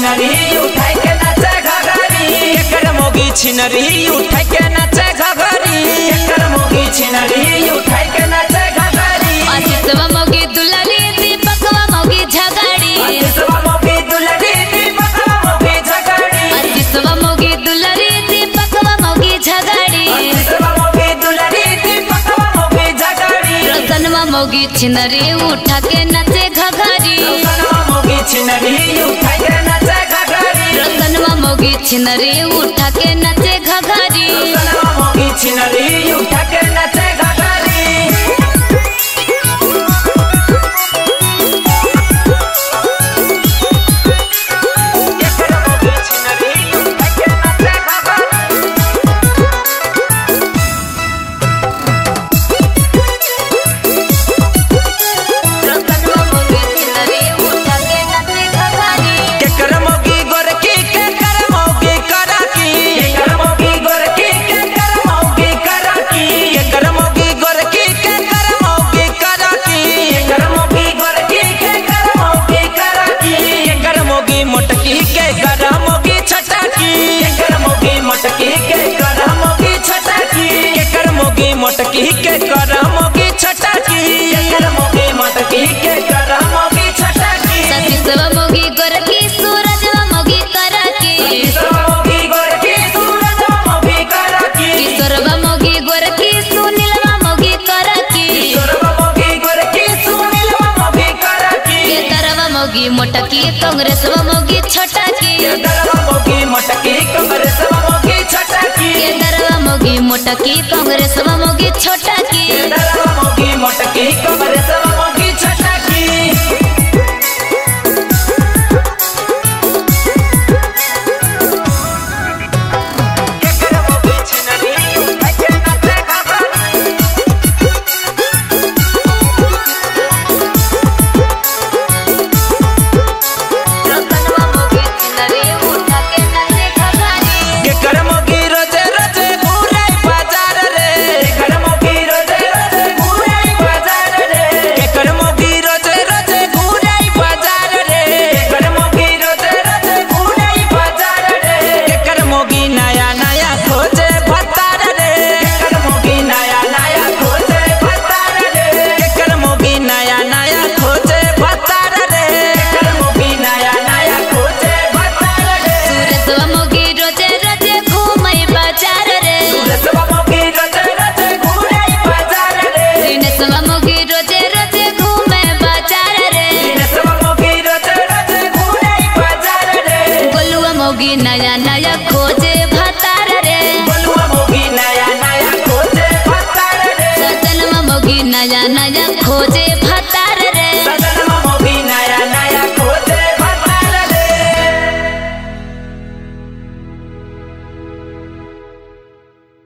छिनरी उठाई के नाचे घघरी एकर मोगी छिनरी उठाई के नाचे घघरी एकर मोगी छिनरी उठाई के नाचे घघरी आशीषवा मोगी दुलारी दीपकवा मोगी झगड़ी आशीषवा मोगी दुलारी दीपकवा मोगी झगड़ी आशीषवा मोगी दुलारी दीपकवा मोगी झगड़ी आशीषवा मोगी दुलारी दीपकवा मोगी झगड़ी रोशनवा मोगी छिनरी उठा के नाचे घघरी रोशनवा मोगी छिनरी उठाई के नाचे घघरी रोशनवा मोगी छिनरी उठा के नाचे घघरी रोशनवा मोगी छिनरी उठा के नाचे घघरी मोटकी के गरम मोगी छटकी एकर मोगी मोटकी के गरम मोगी छटकी एकर मोगी मोटकी के गरम मोगी छटकी एकर मोगी मोटकी के गरम मोगी छटकी सतीशवा मोगी गोरकी सूरजवा मोगी करकी सतीशवा मोगी गोरकी सूरजवा मोगी करकी किशोरवा मोगी गोरकी सुनीलवा मोगी करकी किशोरवा मोगी गोरकी सुनीलवा मोगी करकी केदारवा मोगी मोटकी कांग्रेसवा मोगी छटकी केदारवा मोगी मोटकी कांग्रेसवा मोगी छटकी केदारवा मोगी मोटकी कांग्रेसवा मोगी छोटकी।